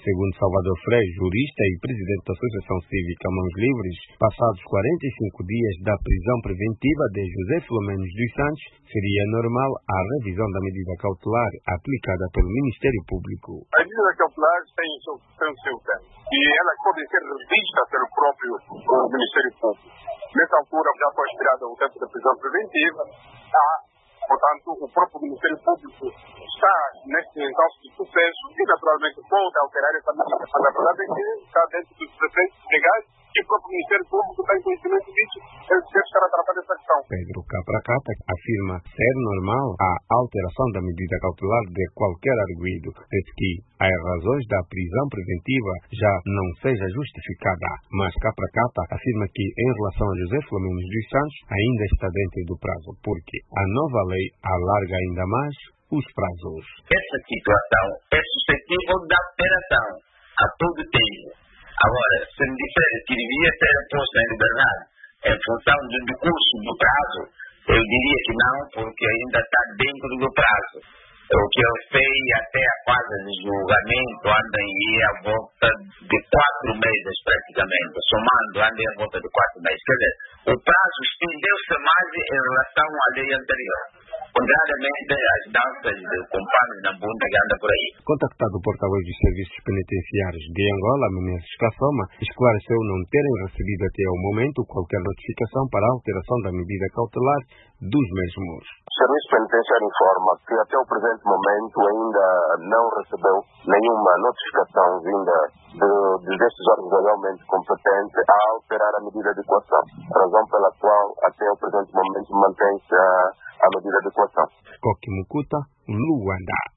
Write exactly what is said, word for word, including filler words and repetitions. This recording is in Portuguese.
Segundo Salvador Freire, jurista e presidente da Associação Cívica Mãos Livres, passados quarenta e cinco dias da prisão preventiva de José Filomenos dos Santos, seria normal a revisão da medida cautelar aplicada pelo Ministério Público. As medidas cautelares têm o seu, têm o seu tempo e elas podem ser revistas pelo próprio Ministério Público. Nessa altura já foi expirado o tempo da prisão preventiva. Há, portanto, o próprio Ministério Público está nesse exausto de sucesso e, naturalmente, pode alterar essa medida. Mas a verdade é que está dentro dos preceitos legais e o próprio Ministério Público tem conhecimento disso. Ele deve estar a tratar dessa questão. Pedro Capracata afirma ser normal a alteração da medida cautelar de qualquer arguido, desde que as razões da prisão preventiva já não seja justificada. Mas Capracata afirma que, em relação a José Filomenos dos Santos, ainda está dentro do prazo, porque a nova lei alarga ainda mais os prazos. Essa situação é suscetível de alteração a todo tempo. Agora, se me disser que devia ser posta em liberdade em função do decurso do prazo, eu diria que não, porque ainda está dentro do prazo. O que eu sei até a fase de julgamento anda em a volta de quatro meses praticamente, somando anda em a volta de quatro meses. Quer dizer, o prazo estendeu-se mais em relação à lei anterior. Contrariamente às danças de companheiros na bunda que anda por aí. Contactado o porta-voz dos Serviços Penitenciários de Angola, Menezes Kassoma, esclareceu não terem recebido até ao momento qualquer notificação para a alteração da medida cautelar dos mesmos. O Serviço Penitenciário informa que até o presente momento ainda não recebeu nenhuma notificação vinda de, de destes órgãos legalmente competentes a alterar a medida de coação, razão pela qual até o presente momento mantém-se a, a medida de coação. Koki Mukuta, Luanda.